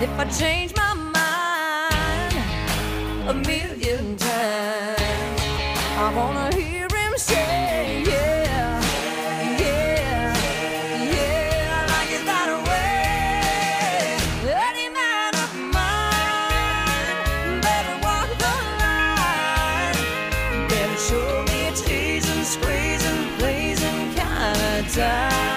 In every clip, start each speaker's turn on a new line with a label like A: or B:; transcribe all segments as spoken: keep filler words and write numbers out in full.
A: if I change my mind a million times, I wanna hear him say, yeah, yeah, yeah, I like it that way. Any man of mine better walk the line, better show me a teasing, squeezing, blazing kind of time.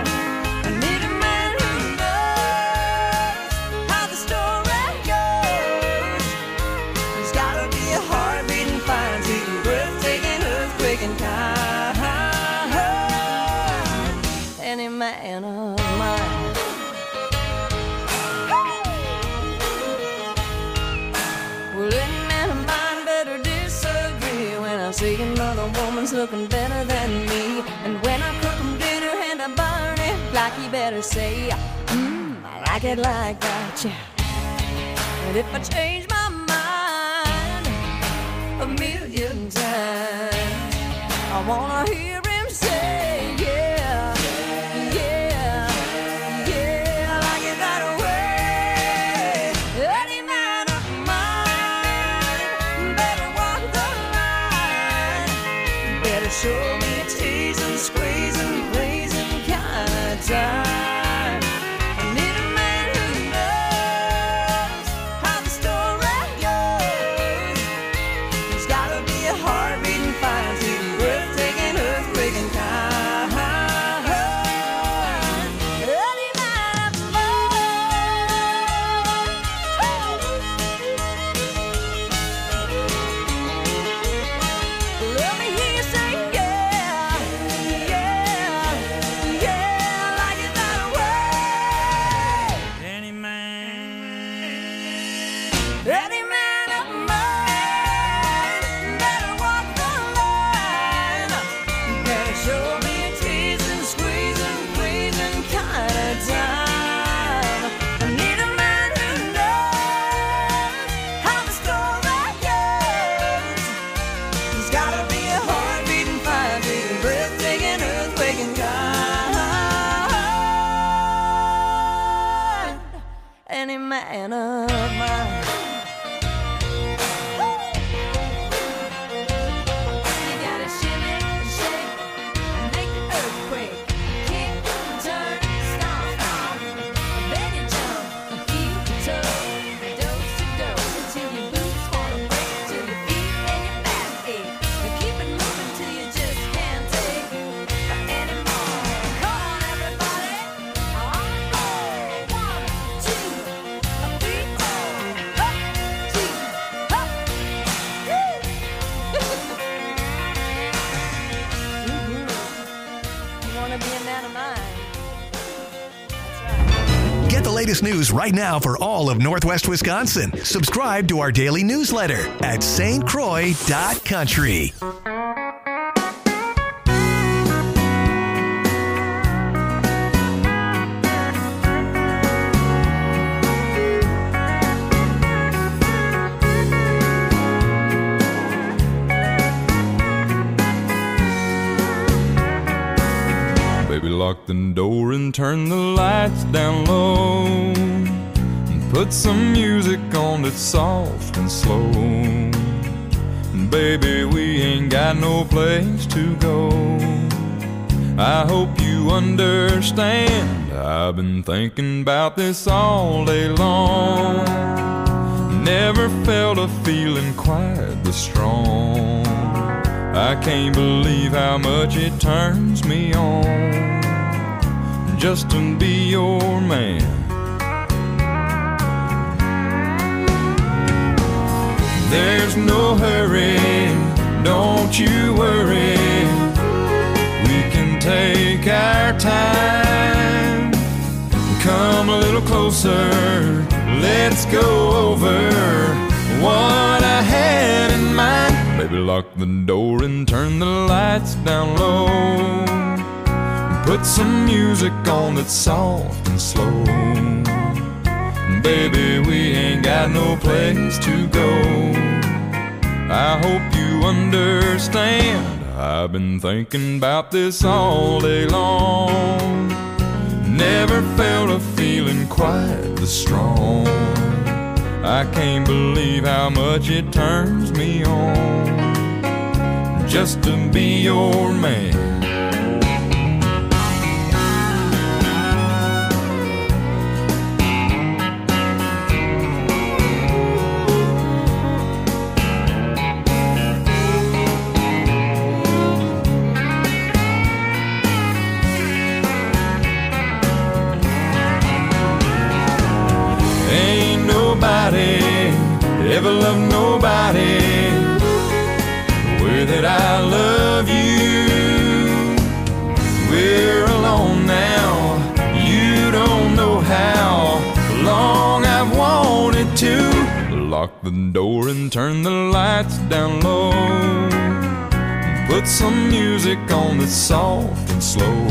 A: Man of mine. Well, any man of mine better disagree when I see another woman's looking better than me. And when I cook him dinner and I burn it, like he better say, mmm, I like it like that, yeah. And if I change my mind a million times, I wanna hear him say, yeah. Show me a teasing, squeezing, blazing kind of time. I need a man who knows how the story goes. There's gotta be a heart-beating, fine-tuning, breathtaking, earthquaking kind. Any man of mine. Let me hear you say, any man of mine. You gotta shimmy, shake, and make the earthquake. Kick, turn, stomp, stomp. Then you jump, heel to toe, dose to dose, until your boots wanna break, till your feet and your back ache. And keep it moving till you just can't take anymore. Come on, everybody, on go. One, two.
B: Get the latest news right now for all of Northwest Wisconsin. Subscribe to our daily newsletter at S T Croix dot country.
C: Lock the door and turn the lights down low, and put some music on that's soft and slow. And baby, we ain't got no place to go. I hope you understand, I've been thinking about this all day long. Never felt a feeling quite this strong. I can't believe how much it turns me on just to be your man. There's no hurry, don't you worry. We can take our time. Come a little closer, let's go over what I had in mind. Baby, lock the door and turn the lights down low. Put some music on that's soft and slow. Baby, we ain't got no place to go. I hope you understand, I've been thinking about this all day long. Never felt a a feeling quite this strong. I can't believe how much it turns me on just to be your man. Ever love nobody the way that I love you. We're alone now, you don't know how long I've wanted to lock the door and turn the lights down low and put some music on that's soft and slow.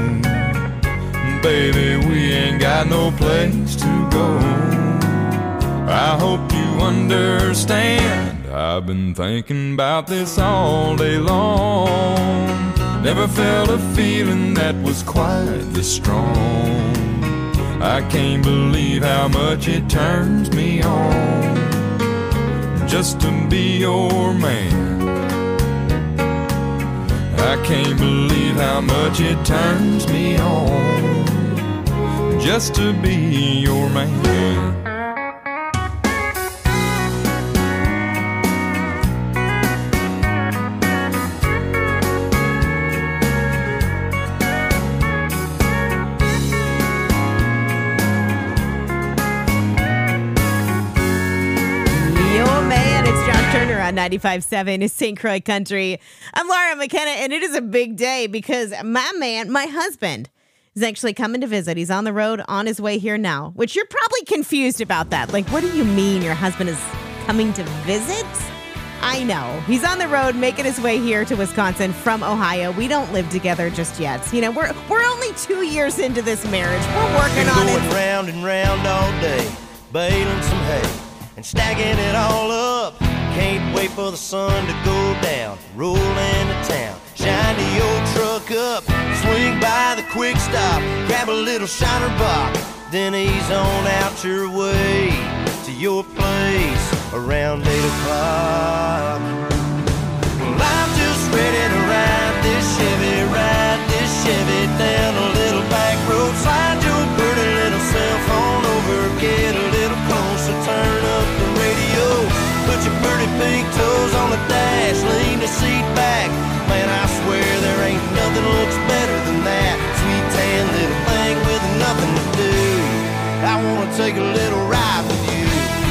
C: Baby, we ain't got no place to go. I hope you understand. I've been thinking about this all day long. Never felt a feeling that was quite this strong. I can't believe how much it turns me on just to be your man. I can't believe how much it turns me on just to be your man.
D: On ninety-five point seven Saint Croix Country. I'm Laura McKenna, and it is a big day because my man, my husband, is actually coming to visit. He's on the road on his way here now, which you're probably confused about that. Like, what do you mean your husband is coming to visit? I know. He's on the road making his way here to Wisconsin from Ohio. We don't live together just yet. You know, we're we're only two years into this marriage. We're working on it.
E: Going round and round all day, baling some hay and stacking it all up. Can't wait for the sun to go down, roll into town, shine the old truck up, swing by the quick stop, grab a little shiner box, then ease on out your way to your place around eight o'clock. Well, I'm just ready to ride this Chevy, ride this Chevy down a little back road, slide your pretty little cell phone over, get a little closer, turn up the radio. Put your pretty pink toes on the dash, lean the seat back. Man, I swear there ain't nothing looks better than that sweet tan little thing with nothing to do. I wanna take a little ride with you.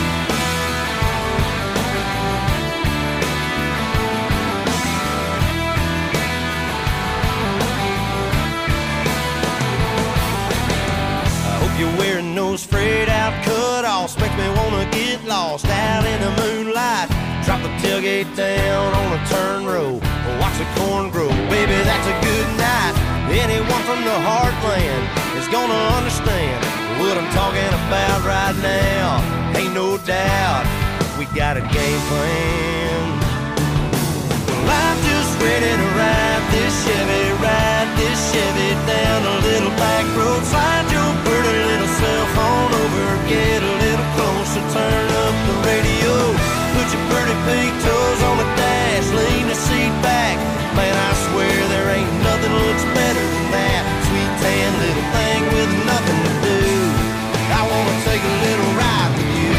E: I hope you're wearing those frayed out cutoffs. Makes me wanna get lost out in the moonlight. Drop the tailgate down on a turn row, watch the corn grow. Baby, that's a good night. Anyone from the heartland is gonna understand what I'm talking about right now. Ain't no doubt we got a game plan. Well, I'm just ready to ride this Chevy, ride this Chevy down a little back road. Slide your pretty little cell phone over, get a little closer, turn up the radio. Put your pretty pink toes on the dash, lean the seat back. Man, I swear there ain't nothing looks better than that sweet tan little thing with nothing to do. I wanna take a little ride with you.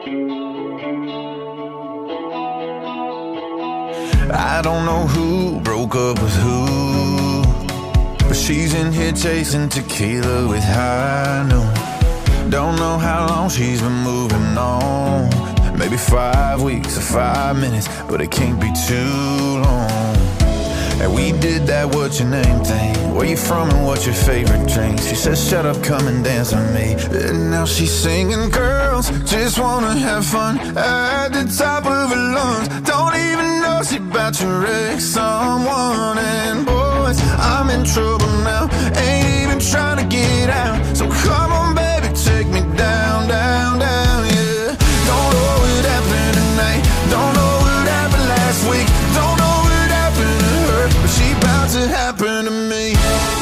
F: I don't know who broke up with who, but she's in here chasing tequila with high noon. Don't know how long she's been moving on. Maybe five weeks or five minutes, but it can't be too long. And we did that what's your name thing. Where you from and what's your favorite drink? She says shut up, come and dance with me. And now she's singing, girls just wanna have fun at the top of her lungs. Don't even know she about to wreck someone. And boys, I'm in trouble now, ain't even trying to get out. So come on baby, take me down, down, down, yeah. Don't know what happened tonight, don't know what happened last week, don't know what happened to her, but she about to happen to me.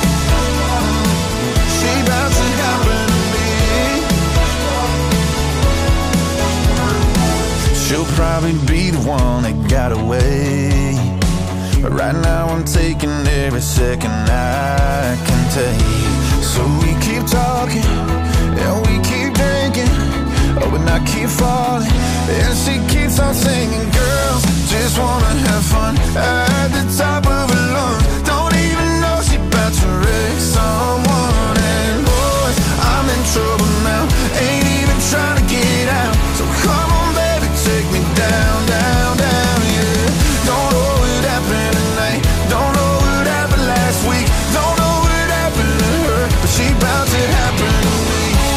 F: She about to happen to me. She'll probably be the one that got away, but right now I'm taking every second I can take. So we keep talking and we keep drinking, oh, and I keep falling, and she keeps on singing. Girls just wanna have fun at the top of her lungs. Don't even know she about to wreck someone. And boys, I'm in trouble now, ain't even trying to get out. So come on baby, take me down, down, down, yeah. Don't know what happened tonight, don't know what happened last week, don't know what happened to her, but she about to happen to me.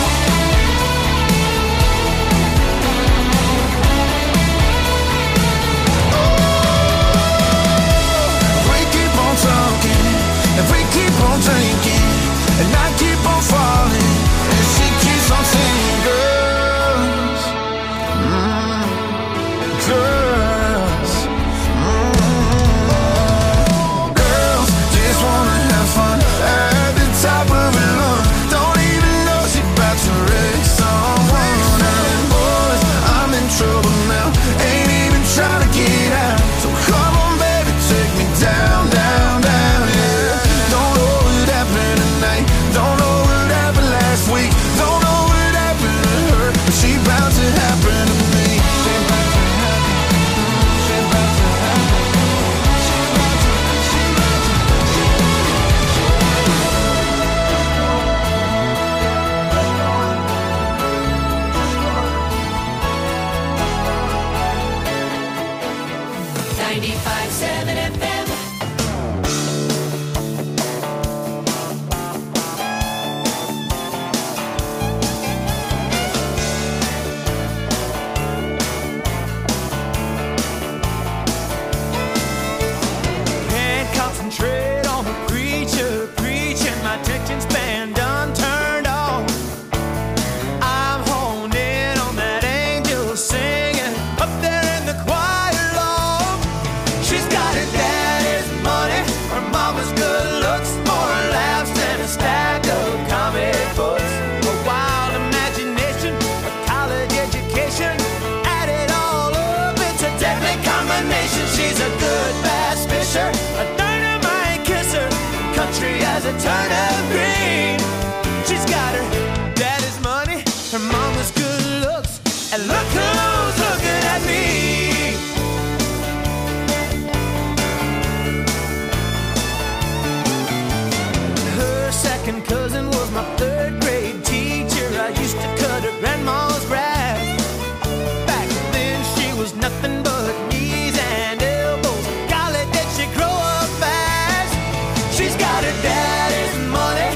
F: If we keep on drinking and I keep on falling, and she keeps on singing, girls, mm, girls, mm, girls just wanna have fun at the top of her lungs. Don't even know she about to wreck someone. And boys, I'm in trouble now, ain't even trying to get out. So come on baby, take me down, down, down, yeah. Don't know what happened last week, don't know what happened to her, but she bound to happen to me. She bound to happen, she bound to happen, she bound to, she bound
A: ninety-five point seven F M.
G: Concentrate on the preacher preaching, my attention span done turned off. I'm honed in on that angel singing up there in the choir loft. She's got her daddy's money, her mama's good looks, more laughs than a stack of comic books. A wild imagination, a college education, add it all up, it's a deadly combination. She's a good bass fisher, a country as a turnip green. She's got her daddy's money, her mama's good looks, and look who's looking at me. Her second cousin was my third grade teacher. I used to cut her grandma's grass. Back then she was nothing but knees and elbows. Golly, did she grow up fast. She's got her daddy's money,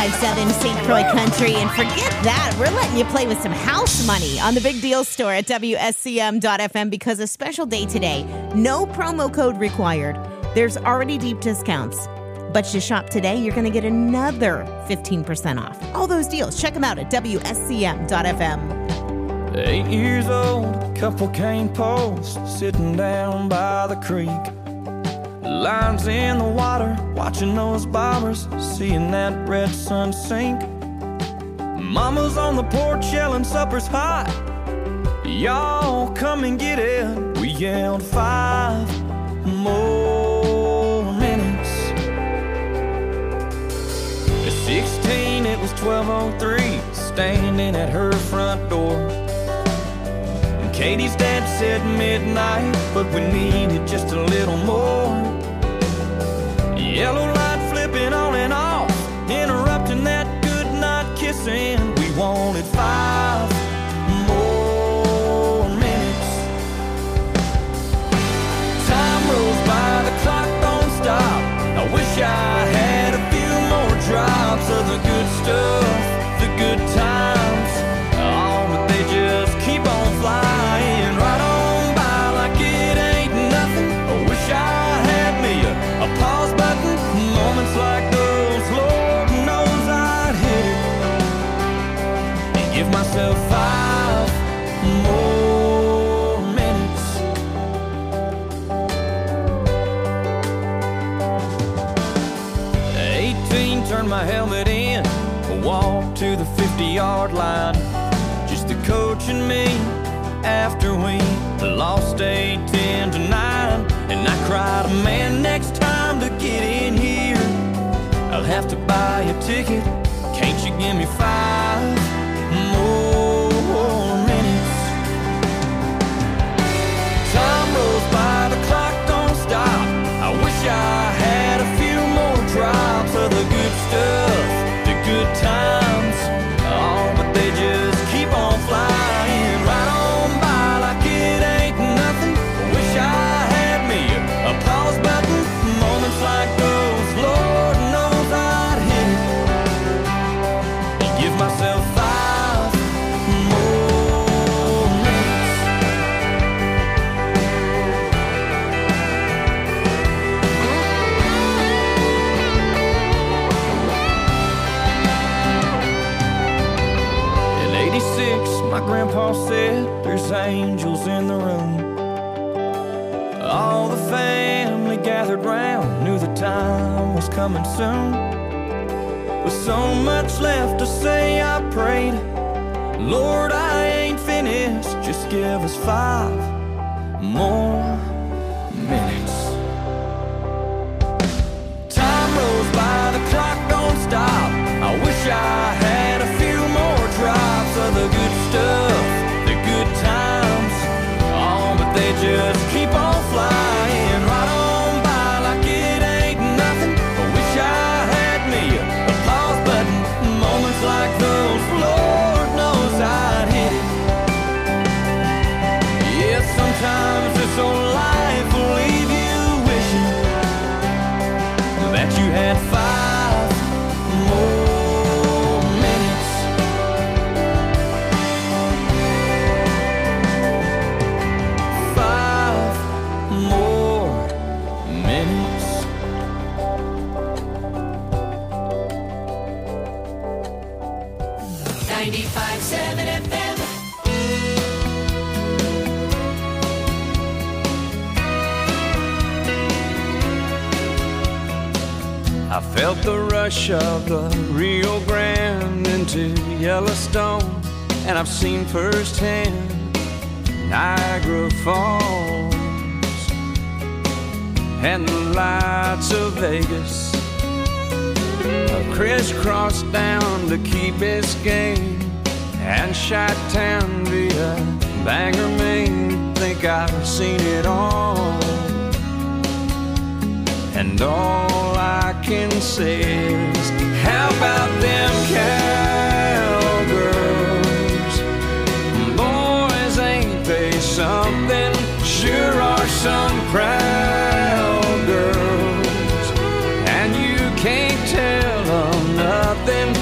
D: ninety-five point seven Saint Croix Country. And forget that, we're letting you play with some house money on the Big Deal Store at W S C M dot F M because a special day today. No promo code required. There's already deep discounts. But you shop today, you're going to get another fifteen percent off. All those deals, check them out at W S C M dot F M.
G: Eight years old, couple cane posts sitting down by the creek. Lines in the water, watching those bombers, seeing that red sun sink. Mama's on the porch yelling supper's hot. Y'all come and get it. We yelled five more minutes. At sixteen, it was twelve oh three, standing at her front door. And Katie's dad said midnight, but we needed just a little more. Yellow light flipping on and off, interrupting that good night kissing. We wanted five more minutes. Time rolls by, the clock don't stop. I wish I had a few more drops of the good stuff, the good times. Oh, but they just keep on flying right on by like it ain't nothing. I wish I had me a, a pause button. Moments like those, Lord knows I'd hit it and give myself five more minutes. eighteen, turned my helmet in, walked to the fifty-yard line. Just the coach and me after we lost eight ten to nine. And I cried, man, next time to get in here I'll have to buy a ticket. Can't you give me five more minutes? Time rolls by, the clock don't stop. I wish I had a few more drops of the good stuff, the good times. Oh, but they just keep on flying right on by like it ain't nothing. I wish I had me a pause button. Moments like those, Lord knows I'd hit it and give myself five more minutes. In eighty-six, my grandpa said there's angels in the room. All the family gathered round, knew the time was coming soon. With so much left to say, I prayed, Lord, I ain't finished, just give us five more minutes. Time rolls by, the clock don't stop. I wish I had a few more drops of the good stuff, the good times. Oh, but they just keep on flying right on by like it ain't nothing. I wish I had me a pause button. Moments like those, Lord knows I'd hit it. Yeah, sometimes this old life will leave you wishing that you had five more minutes. Five more minutes.
A: ninety-five point seven F M.
G: I felt the rush of the Rio Grande into Yellowstone, and I've seen firsthand Niagara Falls and the lights of Vegas. I crisscrossed down to Key Biscayne and Chi-Town via Bangor, Maine. Think I've seen it all, and all I can say is, how about them cowgirls? Boys, ain't they something? Sure are some proud girls, and you can't tell them nothing.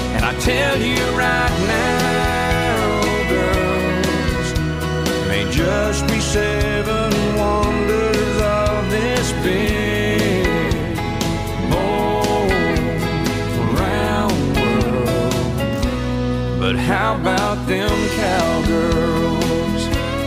C: But how about them cowgirls?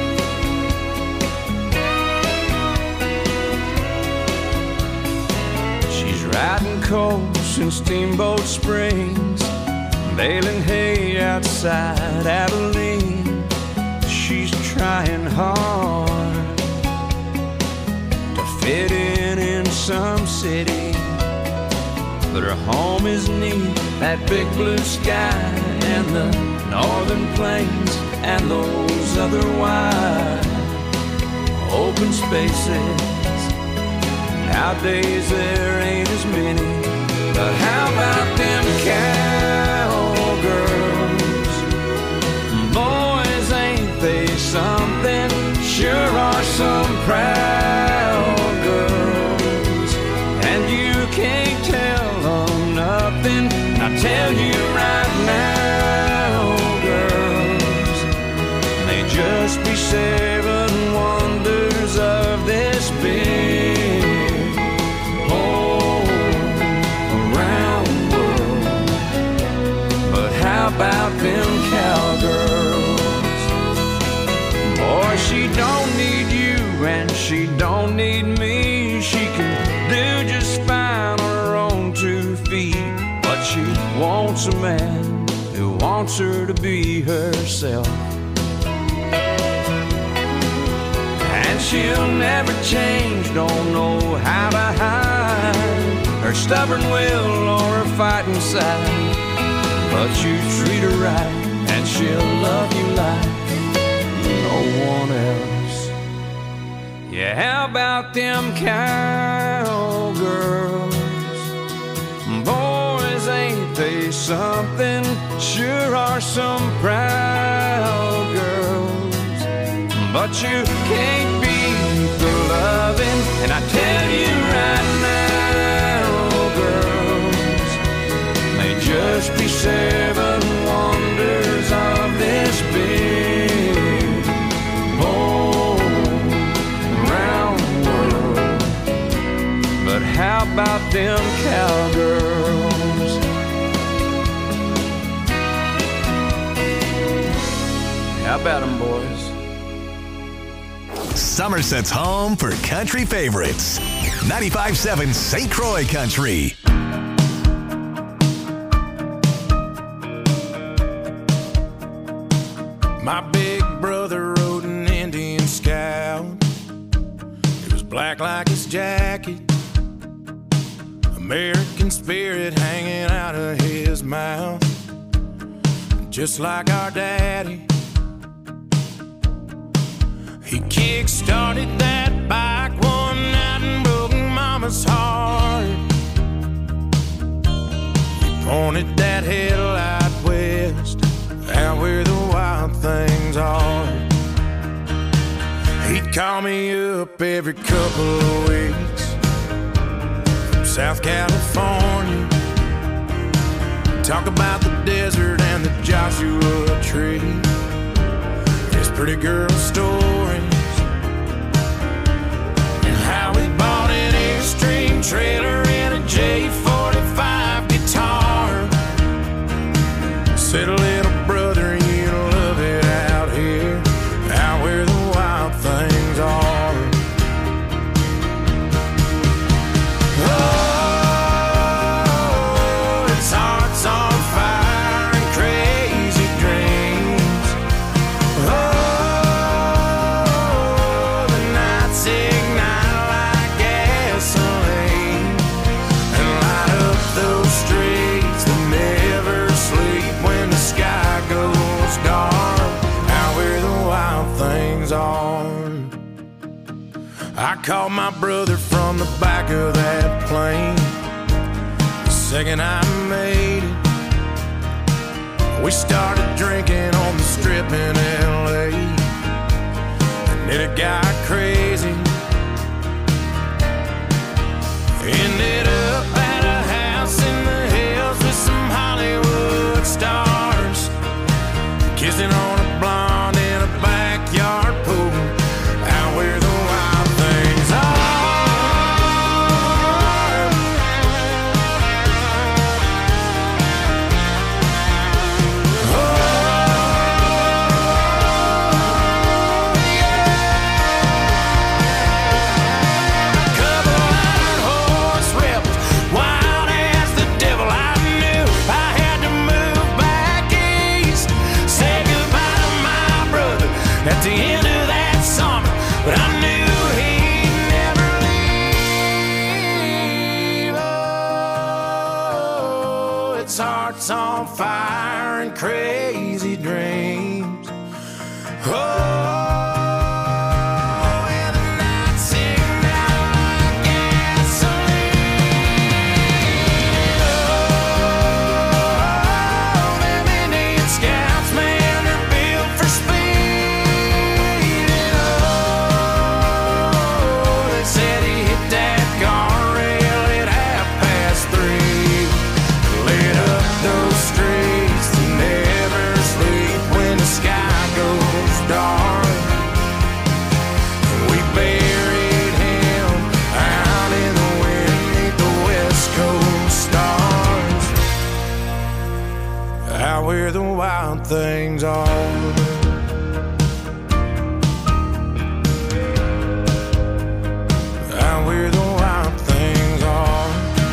C: She's riding coals in Steamboat Springs, baling hay outside Abilene. She's trying hard to fit in in some city, but her home is neath that big blue sky and the northern plains and those other wide open spaces. Nowadays there ain't as many, but how about them cowgirls? Boys, ain't they something? Sure are some proud girls, and you can't tell them nothing. I tell you right now, girls, they just be seven wonders of this big whole around world. But how about them cowgirls? Boy, she don't need you and she don't need me. She can do just fine on her own two feet, but she wants a man who wants her to be herself. And she'll never change, don't know how to hide her stubborn will or her fighting side. But you treat her right and she'll love you like no one else. Yeah, how about them cowgirls? Boys, ain't they something? Sure are some proud girls, but you can't beat the loving. And I tell you right now, girls, they just be seven wonders of this big whole round world. But how about them cowgirls? How about them, boys?
B: Somerset's home for country favorites. ninety-five point seven Saint Croix Country.
F: My big brother rode an Indian Scout. It was black like his jacket, American spirit hanging out of his mouth. Just like our daddy, he kick-started that bike one night and broke Mama's heart. He pointed that headlight west, out where the wild things are. He'd call me up every couple of weeks from South California, talk about the desert and the Joshua Tree, his pretty girl stories, and how he bought an Extreme trailer and a J forty-five guitar. Said, little brother, you'll love it out here, out where the wild things are. Oh, his heart's on fire and crazy dreams. Oh, the nights ignite like gasoline and light up those streets that never sleep when the sky goes dark, out where the wild things are. I called my brother from the back of that plane the second I made it. We started drinking on the strip in L A, and then it got crazy. Ended up at a house in the hills with some Hollywood stars, kissing on a blonde in a backyard pool, out where the wild things are. Oh, on fire and crazy dreams. Oh. Where the wild things are. Out where the wild things are.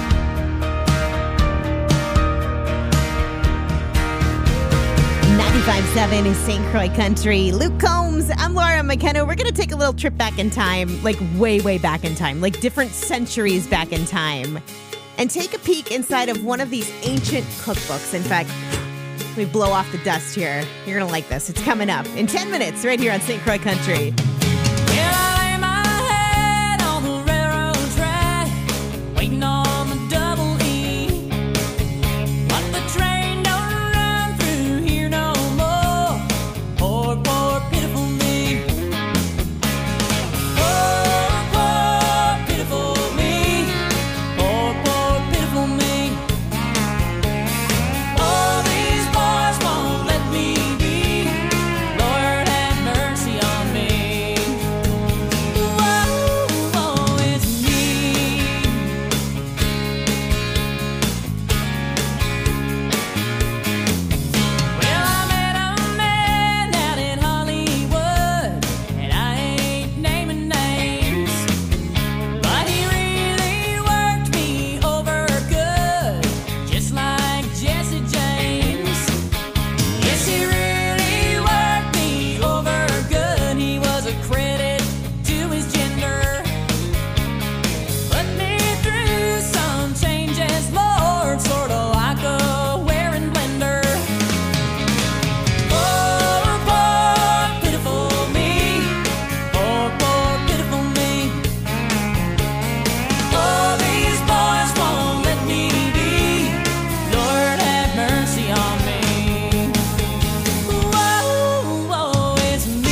D: ninety-five point seven is Saint Croix Country. Luke Combs, I'm Laura McKenna. We're going to take a little trip back in time, like way, way back in time, like different centuries back in time, and take a peek inside of one of these ancient cookbooks. In fact, let me blow off the dust here. You're going to like this. It's coming up in ten minutes right here on Saint Croix Country.
A: Well, I lay my head on the railroad track, waiting on the double E. But the train don't run through here no more. Poor, poor, pitiful me. Poor, poor, pitiful me. Poor, poor, pitiful me. All these boys won't let me be. Lord have mercy on me. Whoa, whoa, it's me. Well, I met a man out in Hollywood, and I ain't naming names, but he really worked me over good, just like Jesse James. Yes, he really worked me over good. He was a credit to his gender. Put me through some changes, Lord, sort of like a wearing blender. Poor, poor, pitiful me. Poor, poor, pitiful me. All these boys won't let me be. Lord have mercy on me. Whoa, whoa, it's me.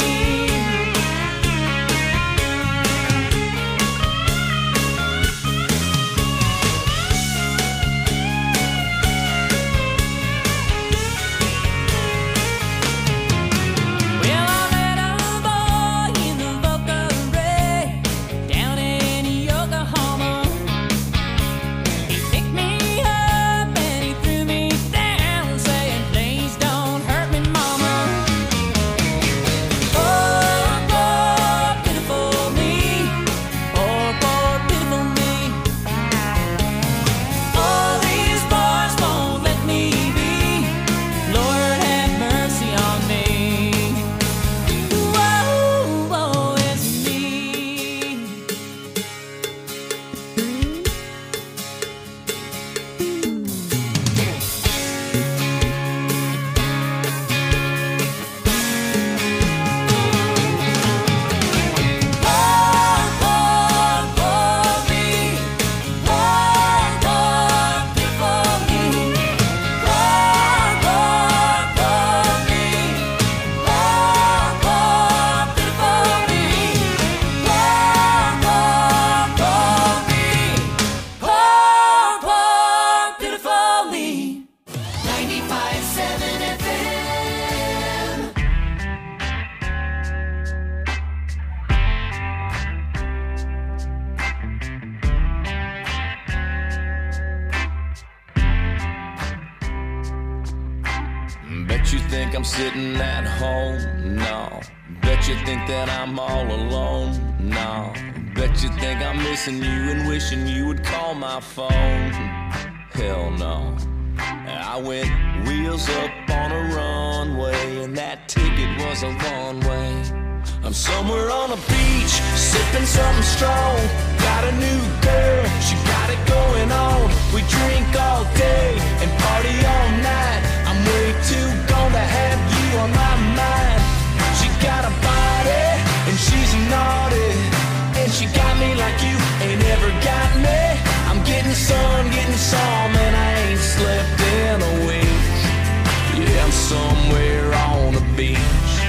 A: Well, I met a boy in the Boca Raton, down in Yokohama. He picked me up and he threw me down, saying, "Please don't hurt me, mama." Poor, poor, pitiful me. Poor, poor, pitiful me. All these boys won't let me be. Lord have mercy on me. Whoa, whoa, it's me. Poor, poor, poor me. Poor, poor, pitiful me. Poor, poor, poor me. Poor, poor, pitiful me. Poor, poor, poor me. Poor, poor, pitiful me. ninety-five point seven F M.
H: Bet you think I'm sitting at home? No. Bet you think that I'm all alone? No. Bet you think I'm missing you and wishing you would call my phone? Hell no. I went wheels up on a runway, and that ticket was a one way. I'm somewhere on a beach, sipping something strong. Got
G: got a new girl, she got it going on. We drink all day and party all night. I'm way too gone to have you on my mind. She got a body and she's naughty, and she got me like you ain't ever got me. I'm getting some, getting some, and I ain't slept in a week. Yeah, I'm somewhere on the beach.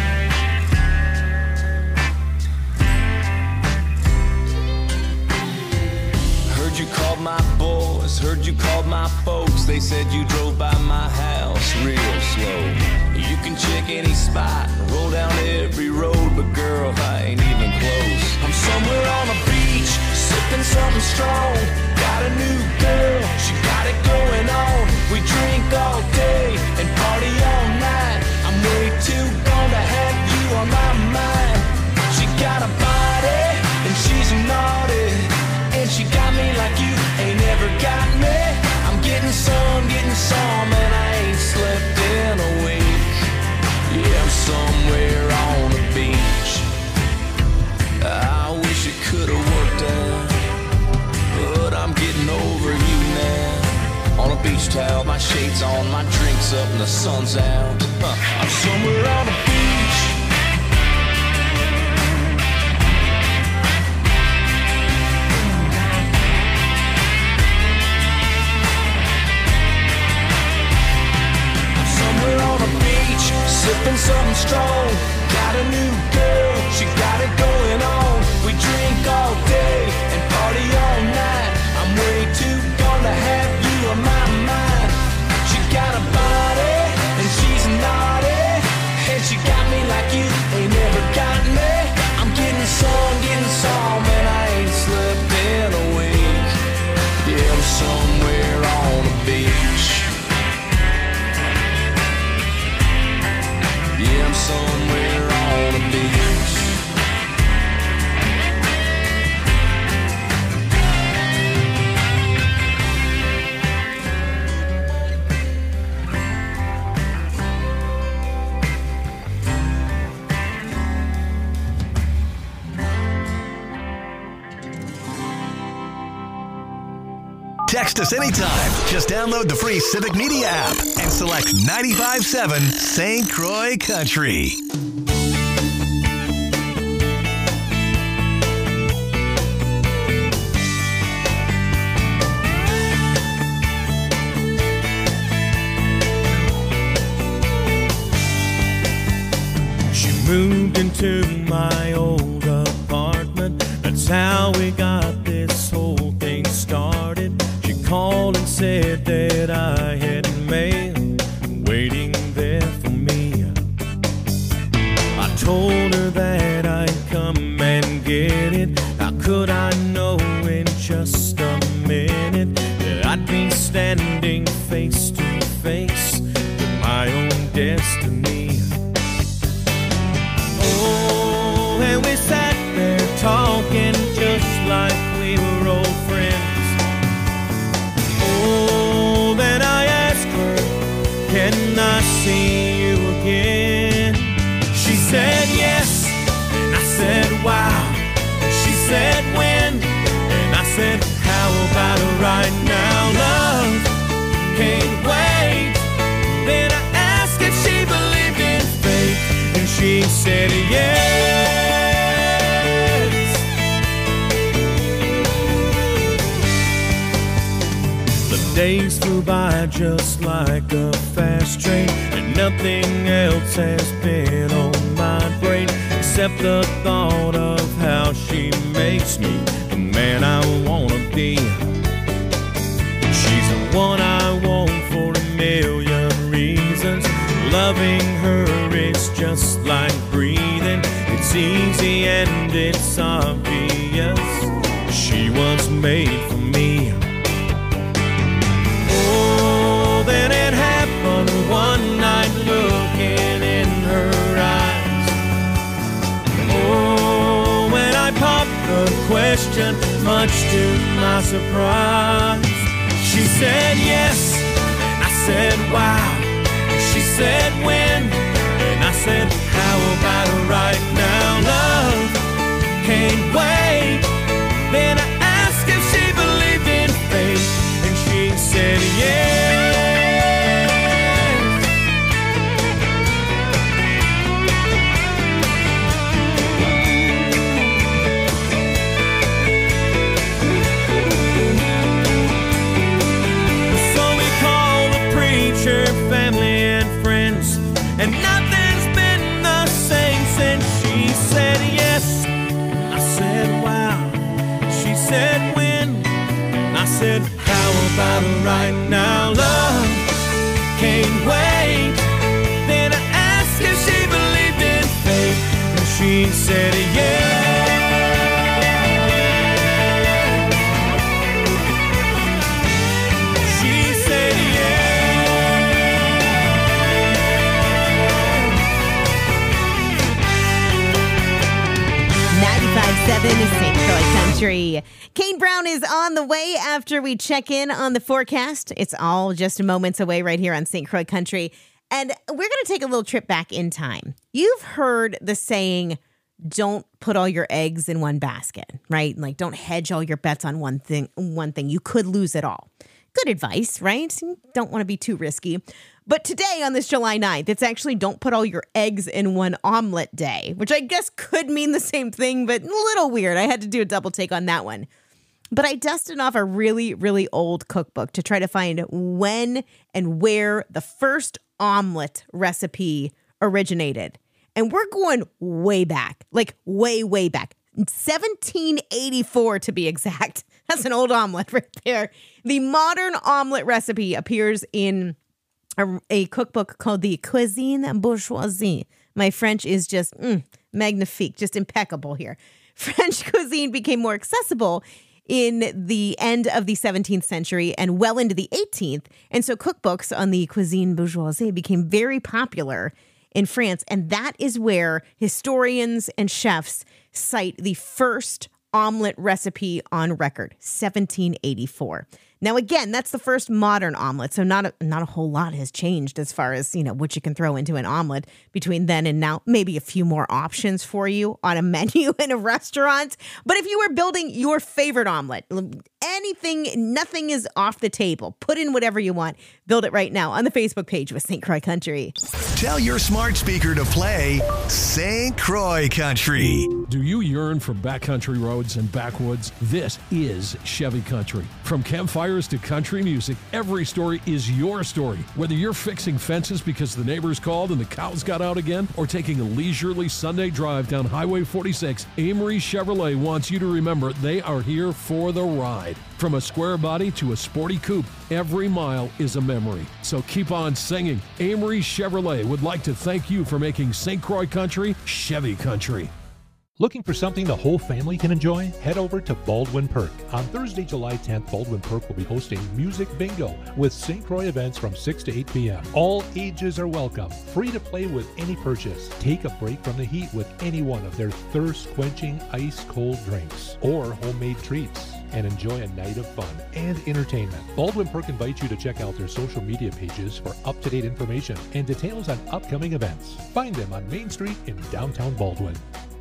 G: Heard you called my boys, heard you called my folks. They said you drove by my house real slow. You can check any spot, roll down every road, but girl, I ain't even close. I'm somewhere on the beach, sipping something strong. Got a new girl, she got it going on. We drink all day and party all night. I'm way too gone to have you on my mind. She got a body and she's naughty, and she got me like you ain't ever got me. I'm getting some, getting some, and I ain't slept in a week. Yeah, I'm somewhere on the beach. I wish it could've worked out, but I'm getting over you now. On a beach towel, my shades on, my drinks up, and the sun's out. Huh. I'm somewhere on the beach. I'm somewhere on the beach, sipping something strong. Got a new girl, she got it going on. We drink all day and party all night. I'm way too gone to have you on my mind. She got a body and she's naughty, and she got me like you ain't never got me. I'm getting some, getting some, and I ain't slept in a week. Yeah, I'm somewhere on the beach. Yeah, I'm somewhere on the beach.
B: Text us anytime. Just download the free Civic Media app and select ninety-five point seven Saint Croix Country.
G: She moved into my old apartment. That's how we got this whole thing started. She called and said that I had mail waiting there for me. I told her that I'd come and get it. How could I know in just a minute that I'd be standing face to face with my own destiny? Oh, and we sat there talking just like we were old friends. Oh, then I asked her, can I see you again? She said yes, and I said wow. She said when, and I said how about right now? Love can't wait. Then I asked if she believed in fate, and she said yes. The days flew by just like a fast train, and nothing else has been on my brain except the thought of how she makes me the man I wanna be. She's the one I want for a million reasons. Loving her is just like breathing. It's easy and it's obvious. She was made for me. Oh, then it happened one night, looking in her eyes. Oh, when I popped the question, much to my surprise, she said yes, and I said wow. She said when, and I said how about right now? Love can't wait. Then I said, how about right now? Love can't wait. Then I asked if she believed in fate, and she said yeah. She said
D: ninety-five point seven is Saint Croix Country. Kane Brown is on the way after we check in on the forecast. It's all just moments away right here on Saint Croix Country. And we're going to take a little trip back in time. You've heard the saying, don't put all your eggs in one basket, right? Like, don't hedge all your bets on one thing. One thing. You could lose it all. Good advice, right? Don't want to be too risky. But today on this July ninth, it's actually don't put all your eggs in one omelet day, which I guess could mean the same thing, but a little weird. I had to do a double take on that one. But I dusted off a really, really old cookbook to try to find when and where the first omelet recipe originated. And we're going way back, like way, way back. seventeen eighty-four to be exact. That's an old omelet right there. The modern omelet recipe appears in a, a cookbook called the Cuisine Bourgeoisie. My French is just mm, magnifique, just impeccable here. French cuisine became more accessible in the end of the seventeenth century and well into the eighteenth. And so cookbooks on the Cuisine Bourgeoisie became very popular in France. And that is where historians and chefs cite the first omelet recipe on record, seventeen eighty-four. Now, again, that's the first modern omelet, so not a, not a whole lot has changed as far as, you know, what you can throw into an omelet between then and now. Maybe a few more options for you on a menu in a restaurant. But if you were building your favorite omelet, anything, nothing is off the table. Put in whatever you want. Build it right now on the Facebook page with Saint Croix Country.
B: Tell your smart speaker to play Saint Croix Country.
I: Do you yearn for backcountry roads and backwoods? This is Chevy Country. From campfires to country music, every story is your story. Whether you're fixing fences because the neighbors called and the cows got out again, or taking a leisurely Sunday drive down Highway forty-six, Amory Chevrolet wants you to remember they are here for the ride. From a square body to a sporty coupe, every mile is a memory. So keep on singing. Amory Chevrolet would like to thank you for making Saint Croix Country Chevy Country.
J: Looking for something the whole family can enjoy? Head over to Baldwin Perk. On Thursday, July tenth, Baldwin Perk will be hosting Music Bingo with Saint Croix events from six to eight p.m. All ages are welcome. Free to play with any purchase. Take a break from the heat with any one of their thirst-quenching ice-cold drinks or homemade treats, and enjoy a night of fun and entertainment. Baldwin Perk invites you to check out their social media pages for up-to-date information and details on upcoming events. Find them on Main Street in downtown Baldwin.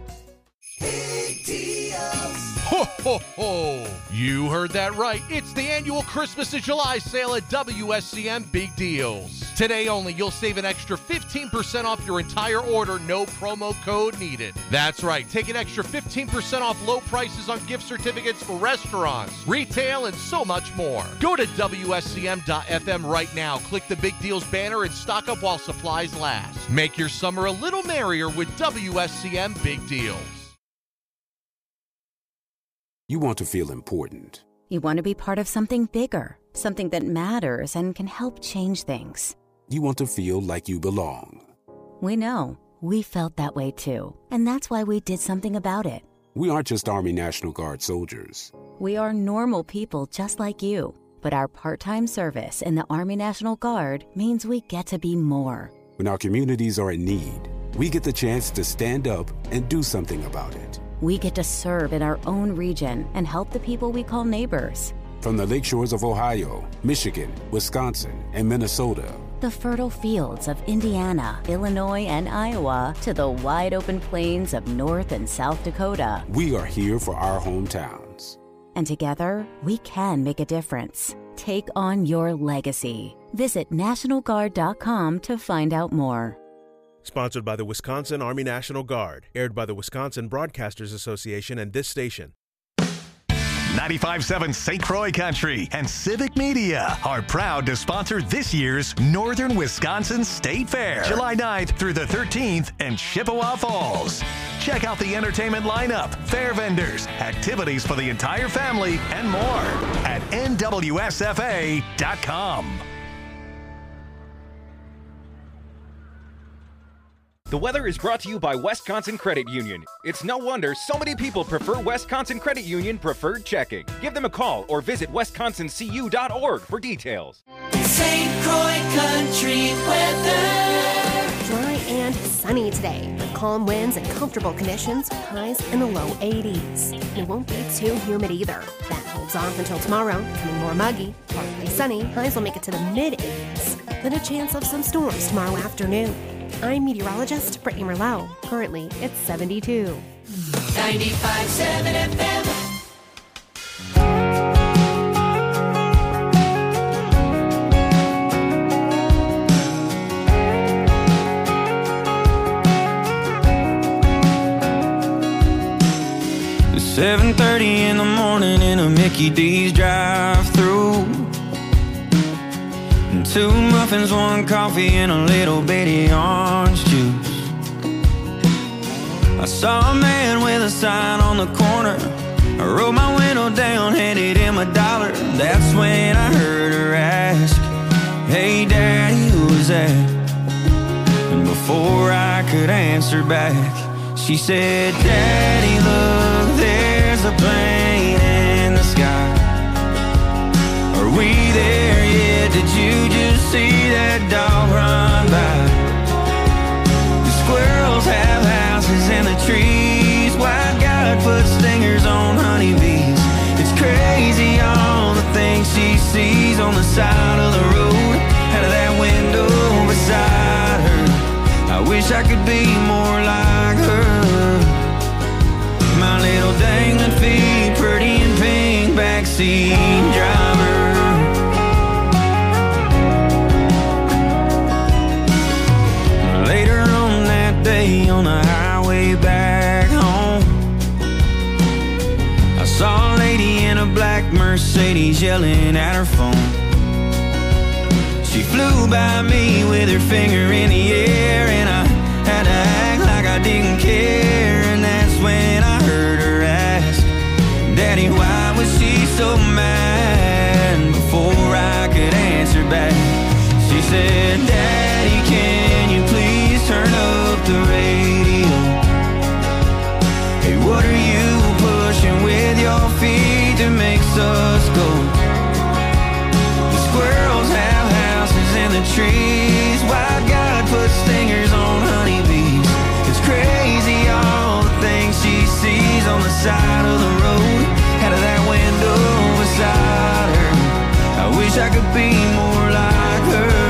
K: Ho, ho, ho! You heard that right. It's the annual Christmas in July sale at W S C M Big Deals. Today only, you'll save an extra fifteen percent off your entire order, no promo code needed. That's right. Take an extra fifteen percent off low prices on gift certificates for restaurants, retail, and so much more. Go to W S C M dot F M right now. Click the Big Deals banner and stock up while supplies last. Make your summer a little merrier with W S C M Big Deals.
L: You want to feel important.
M: You want to be part of something bigger, something that matters and can help change things.
L: You want to feel like you belong.
M: We know. We felt that way too. And that's why we did something about it.
L: We aren't just Army National Guard soldiers.
M: We are normal people just like you. But our part-time service in the Army National Guard means we get to be more.
L: When our communities are in need, we get the chance to stand up and do something about it.
M: We get to serve in our own region and help the people we call neighbors.
L: From the lakeshores of Ohio, Michigan, Wisconsin, and Minnesota.
M: The fertile fields of Indiana, Illinois, and Iowa to the wide open plains of North and South Dakota.
L: We are here for our hometowns.
M: And together, we can make a difference. Take on your legacy. Visit National Guard dot com to find out more.
N: Sponsored by the Wisconsin Army National Guard. Aired by the Wisconsin Broadcasters Association and this station.
B: ninety-five point seven Saint Croix Country and Civic Media are proud to sponsor this year's Northern Wisconsin State Fair, July ninth through the thirteenth in Chippewa Falls. Check out the entertainment lineup, fair vendors, activities for the entire family, and more at N W S F A dot com.
O: The weather is brought to you by Wisconsin Credit Union. It's no wonder so many people prefer Wisconsin Credit Union Preferred Checking. Give them a call or visit wisconsin c u dot org for details.
P: Saint Croix Country weather.
Q: Dry and sunny today, with calm winds and comfortable conditions, highs in the low eighties. It won't be too humid either. That holds off until tomorrow, becoming more muggy, partly sunny, highs will make it to the mid-eighties. Then a chance of some storms tomorrow afternoon. I'm meteorologist Brittany Merlot. Currently, it's seventy-two.
P: ninety-five point seven F M.
R: seven thirty in the morning in a Mickey D's drive-thru. Two muffins, one coffee, and a little bitty orange juice. I saw a man with a sign on the corner. I rolled my window down, handed him a dollar. That's when I heard her ask, "Hey Daddy, who was that?" And before I could answer back, she said, "Daddy, look, there's a plane in the sky. Are we there yet? Did you just see that dog run by? The squirrels have houses in the trees. White God put stingers on honeybees. It's crazy all the things she sees on the side of the road, out of that window beside her. I wish I could be more like her. My little dangling feet, pretty and pink, backseat driver." Later on that day on the highway back home, I saw a lady in a black Mercedes yelling at her phone. She flew by me with her finger in the air, and I had to act like I didn't care. And that's when I heard her ask, "Daddy, why was she so mad?" And before I could answer back, she said, "Daddy, can you please turn up the radio? Hey, what are you pushing with your feet that makes us go? The squirrels have houses in the trees. Why God put stingers on honeybees? It's crazy all the things she sees on the side of the road, out of that window beside her. I wish I could be more like her.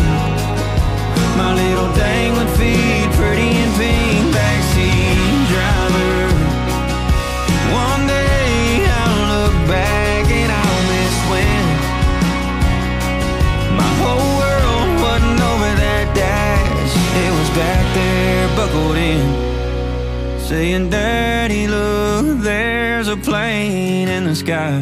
R: My little dangling feet, pretty and pink, backseat driver. One day I'll look back and I'll miss when my whole world wasn't over that dash. It was back there, buckled in, saying, "Daddy, look, there's a plane in the sky.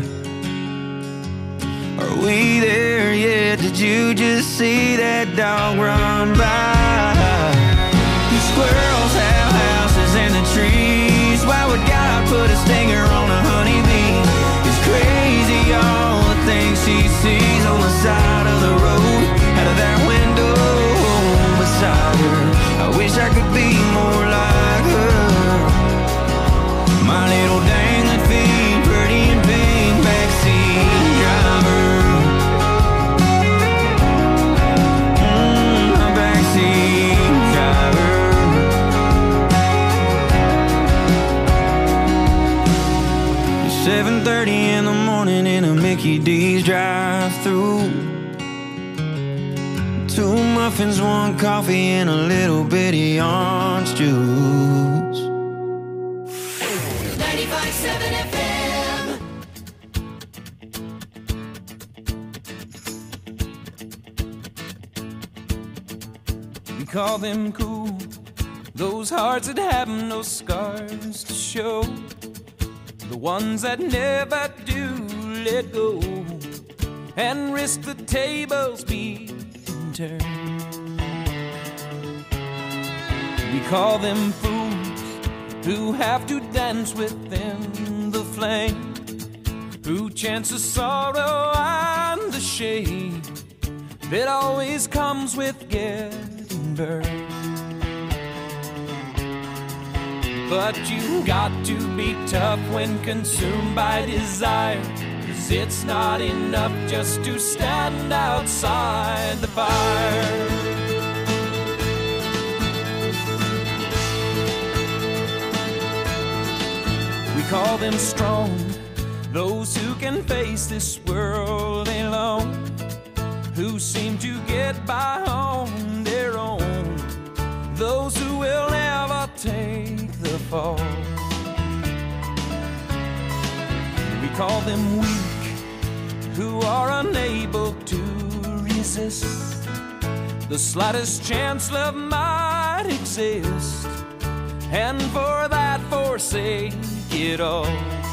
R: Are we there yet? Did you just see that dog run by? The squirrels have houses in the trees. Why would God put a stinger on a honeybee? It's crazy all the things she sees on the side of the road, out of that window beside her. I wish I could be more like her. My little dangling feet, pretty and pink, backseat driver. Mm, a backseat driver. It's seven thirty in the morning in a Mickey D's drive-thru. Two muffins, one coffee, and a little bitty orange juice.
P: ninety-five point seven F M.
R: We call them cool, those hearts that have no scars to show, the ones that never do let go and risk the tables being turned. We call them fools who have to dance within the flame,
G: who chants the sorrow and the shame that always comes with getting burned. But you got to be tough when consumed by desire, 'cause it's not enough just to stand outside the fire. We call them strong, those who can face this world alone, who seem to get by on their own, those who will never take the fall. We call them weak, who are unable to resist the slightest chance love might exist, and for that forsake it all.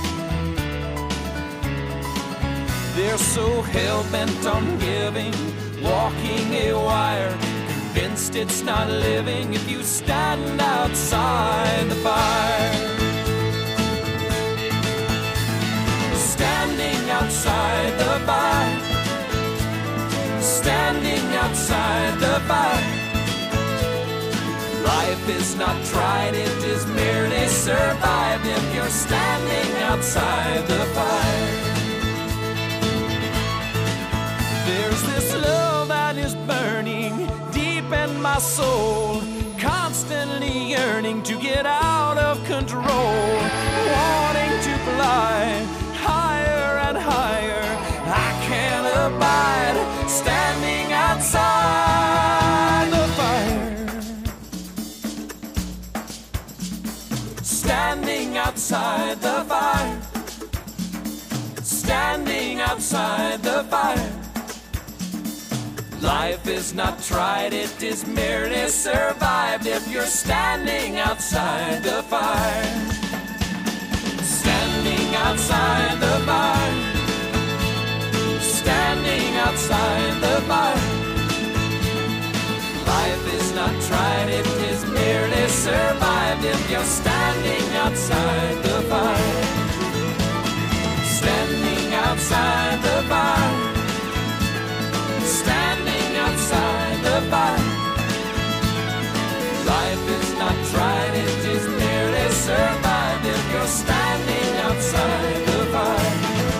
G: They're so hell-bent on giving, walking a wire, convinced it's not living if you stand outside the fire. Standing outside the fire, standing outside the fire. Life is not tried, it is merely survived if you're standing outside the fire. There's this love that is burning deep in my soul, constantly yearning to get out of control, wanting to fly higher and higher. I can't abide standing outside the fire. Standing outside the fire. Standing outside the fire. Life is not tried, it is merely survived if you're standing outside the fire. Standing outside the fire. Standing outside the fire. Life is not tried, it is merely survived if you're standing outside the fire. Standing outside the fire. Standing outside the fire. Life is not tried, it is merely survived if you're standing outside the fire.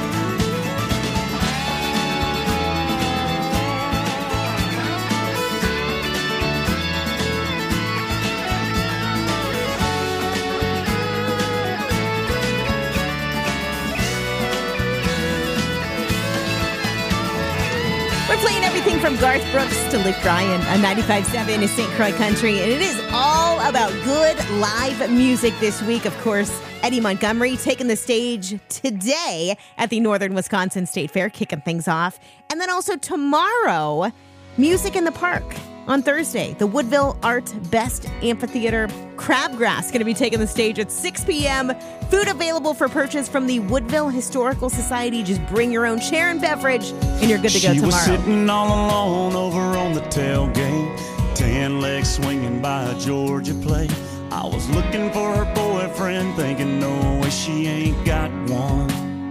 D: We're playing everything from Garth Brooks to Luke Bryan on ninety-five point seven is Saint Croix Country, and it is all about good live music this week. Of course, Eddie Montgomery taking the stage today at the Northern Wisconsin State Fair, kicking things off. And then also tomorrow, Music in the Park. On Thursday, the Woodville Art Best Amphitheater Crabgrass going to be taking the stage at six p.m. Food available for purchase from the Woodville Historical Society. Just bring your own chair and beverage, and you're good to go
S: She
D: tomorrow.
S: was sitting all alone over on the tailgate, ten legs swinging by a Georgia plate. I was looking for her boyfriend, thinking, no way, she ain't got one.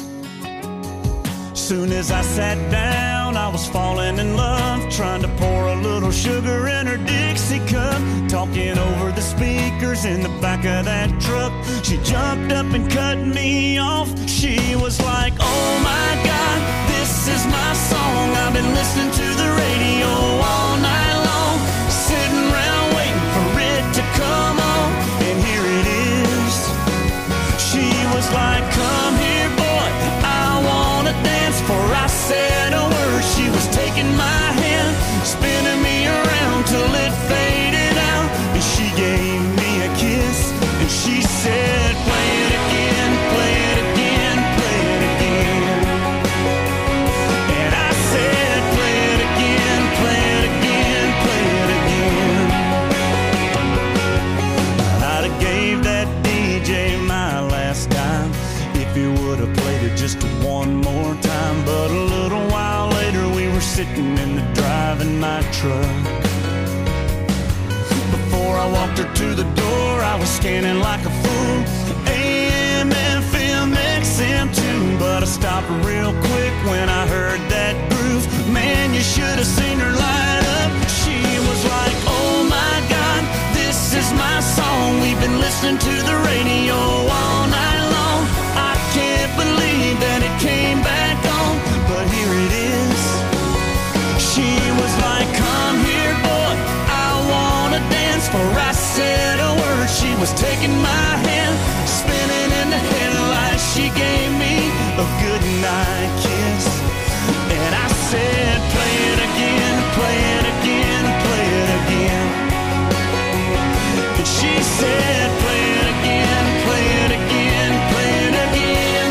S: Soon as I sat down, I was falling in love, trying to pour a little sugar in her Dixie cup, talking over the speakers in the back of that truck. She jumped up and cut me off. She was like, oh my God, this is my song. I've been listening to the radio all night long, sitting around waiting for it to come on, and here it is. She was like, come here, boy, I wanna dance. Before I said a word, she was taking my hand, spinning me around till it faded out. And she gave me a kiss, and she said, play it again, play it again, play it again. And I said, play it again, play it again, play it again. I'd have gave that D J my last dime if he would have played it just one more time. But a little while later we were sitting in the driving my truck. Before I walked her to the door, I was scanning like a fool, A M, F M, X M too. But I stopped real quick when I heard that groove. Man, you should have seen her light up. She was like, oh my God, this is my song. We've been listening to the radio all night long. I can't believe that it came back on, but here it is. She was like, come here, boy, I wanna dance. For I said a word, she was taking my hand, spinning in the headlights. She gave me a good night kiss, and I said, play it again, play it again, play it again. And she said, play it again, play it again, play it again.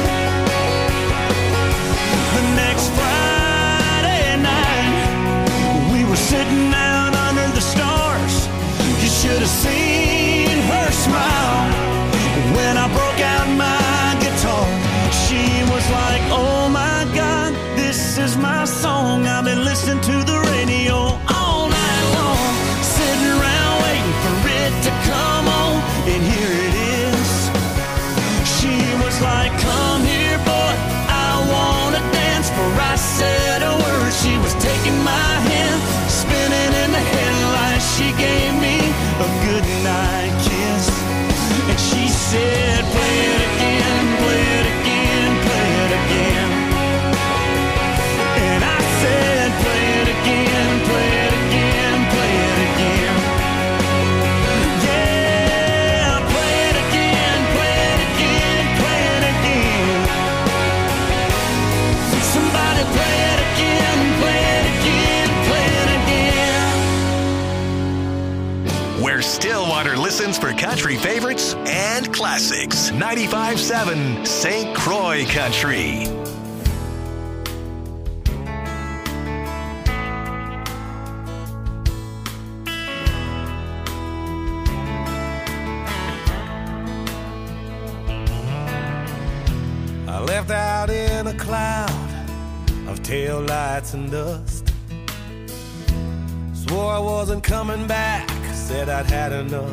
S: The next Friday night, we were sitting out under the stars. You should have seen her smile when I broke out my guitar. She was like, oh my God, this is my song. I've been listening to the radio all night long, sitting around waiting for it to come on, and here it is. She was like, come here, boy, I wanna dance. For I said a word, she was taking my hand, spinning in the headlights. She gave me a good night kiss, and she said, play it again, play it again, play it again. And I said, play it again, play it again, play it again. Yeah, play it again, play it again, play it again. Somebody play it again, play it again, play it again.
B: Where Stillwater listens for country favorites and classics. ninety-five point seven Saint Croix Country.
E: I left out in a cloud of tail lights and dust. Swore I wasn't coming back, said I'd had enough.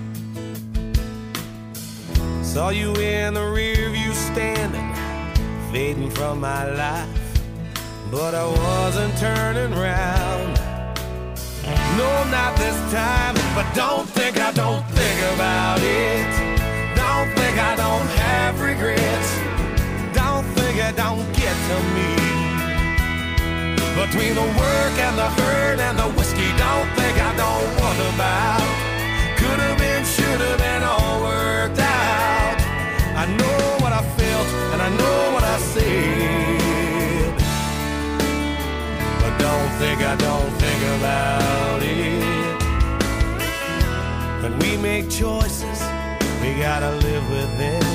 E: Saw you in the rear view standing, fading from my life, but I wasn't turning round. No, not this time, but don't think I don't think about it. Don't think I don't have regrets. Don't think it don't get to me. Between the work and the hurt and the whiskey, don't think I don't wonder about. Could have been, should have been, all worked out. I know what I felt and I know what I said, but don't think I don't think about it. When we make choices, we gotta live with them.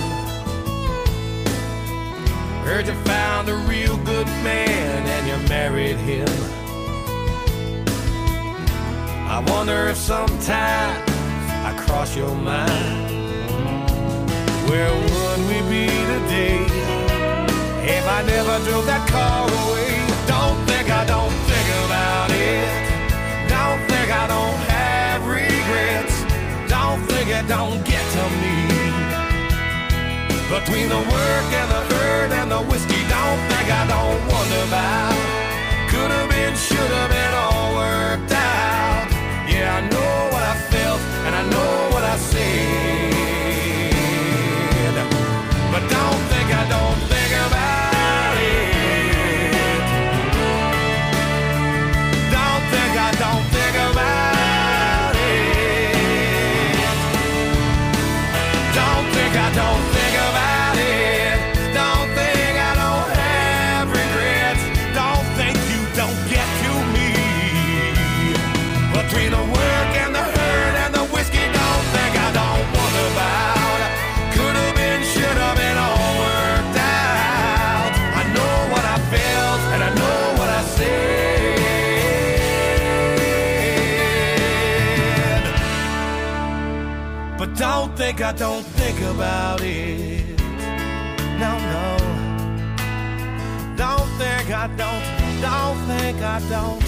E: Heard you found a real good man and you married him. I wonder if sometimes I cross your mind. Where would we be today if I never drove that car away? Don't think I don't think about it. Don't think I don't have regrets. Don't think it don't get to me. Between the work and the hurt and the whiskey, don't think I don't wonder about. Could have been, should have been, all worked out. Yeah, I know what I felt and I know what I said, but don't think I don't think about it. Don't think I don't think about it. Don't think I don't think about it. Don't think I don't have regrets. Don't think you don't get to me. Between the work and the hurt and the whiskey, don't think I don't wonder about. Could have been, should have been, all worked out. I know what I felt and I know what I said, but don't think I don't think about it. No, no. Don't think I don't, don't think I don't.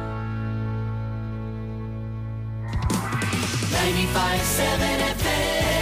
P: ninety-five point seven F M.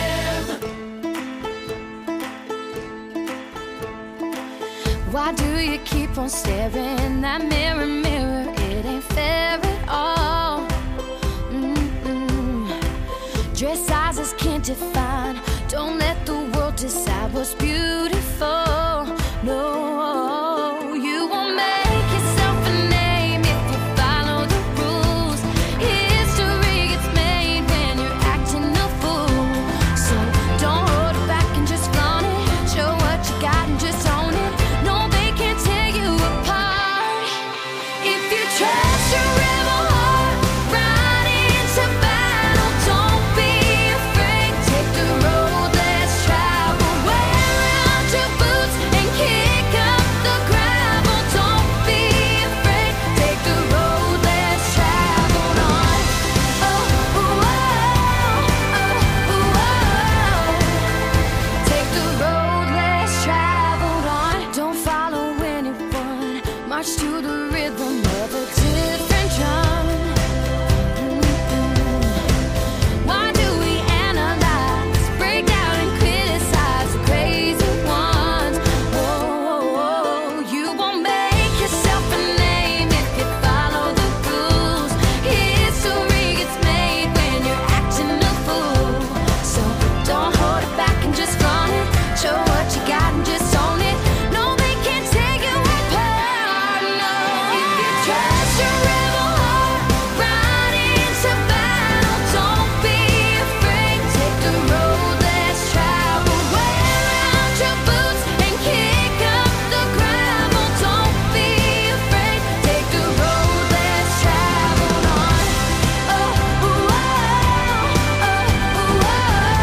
A: Why do you keep on staring? That mirror, mirror, it ain't fair at all. Mm-mm. Dress sizes can't define. Don't let the world decide what's beautiful. No, you won't make yourself a name if you follow the rules. History gets made when you're acting a fool. So don't hold it back and just flaunt it. Show what you got and just own it. No, they can't tear you apart. If you trust your rebel heart, ride into battle. Don't be afraid. Take the road less traveled. Wear out your boots and kick up the gravel. Don't be afraid. Take the road less traveled on. Oh, oh, oh, oh, oh. Take the road less traveled on. Don't follow anyone. March to the rhythm of a different drum. Mm-mm. Why do we analyze, break down and criticize the crazy ones? Whoa, you won't make yourself a name if you follow the rules. History gets made when you're acting a fool. So don't hold it back and just flaunt it. Show what you got and just own it. No, they can't take you apart. No, if you trust your rebel heart, ride into battle. Don't be afraid. Take the road less traveled. Wear out your boots and kick up the gravel. Don't be afraid. Take the road less traveled on. Oh, oh, oh, oh, oh.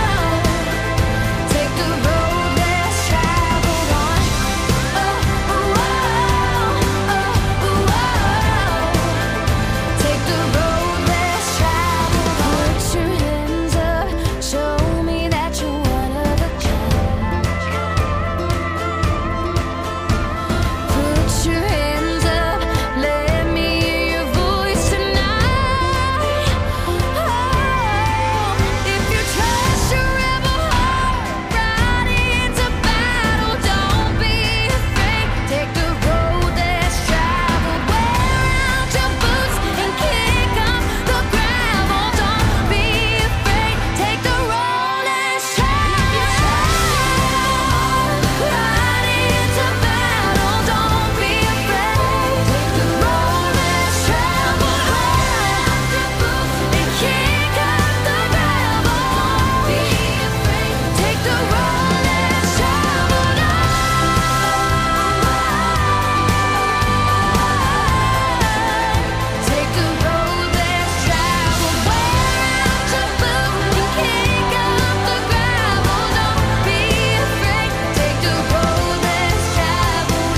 A: Take the road less traveled on. Oh, oh, oh, oh, oh. Take the road less traveled on. Put your hands up, show me that you're one of a kind. Put your hands up, let me hear your voice tonight. Oh, if you trust your rebel heart, ride into battle. Don't be afraid. Take the road less traveled. Wear out your boots and kick up the gravel. Don't be afraid. Take the road less traveled. Ride into battle. Don't be afraid. Take the road less traveled. Wear out your boots and kick up the gravel. Don't be afraid. Take the road less traveled. Take the road less traveled. Wear out your boots and kick up the gravel. Don't be afraid. Take the road less traveled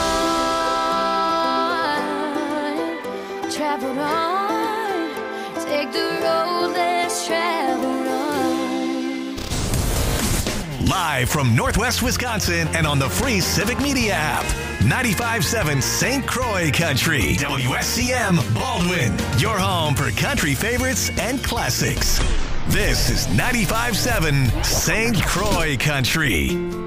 A: on. Traveled on. Take the road less traveled on.
B: Live from Northwest Wisconsin and on the free Civic Media app. ninety-five point seven Saint Croix Country. W S C M Baldwin. Your home for country favorites and classics. This is ninety-five point seven Saint Croix Country.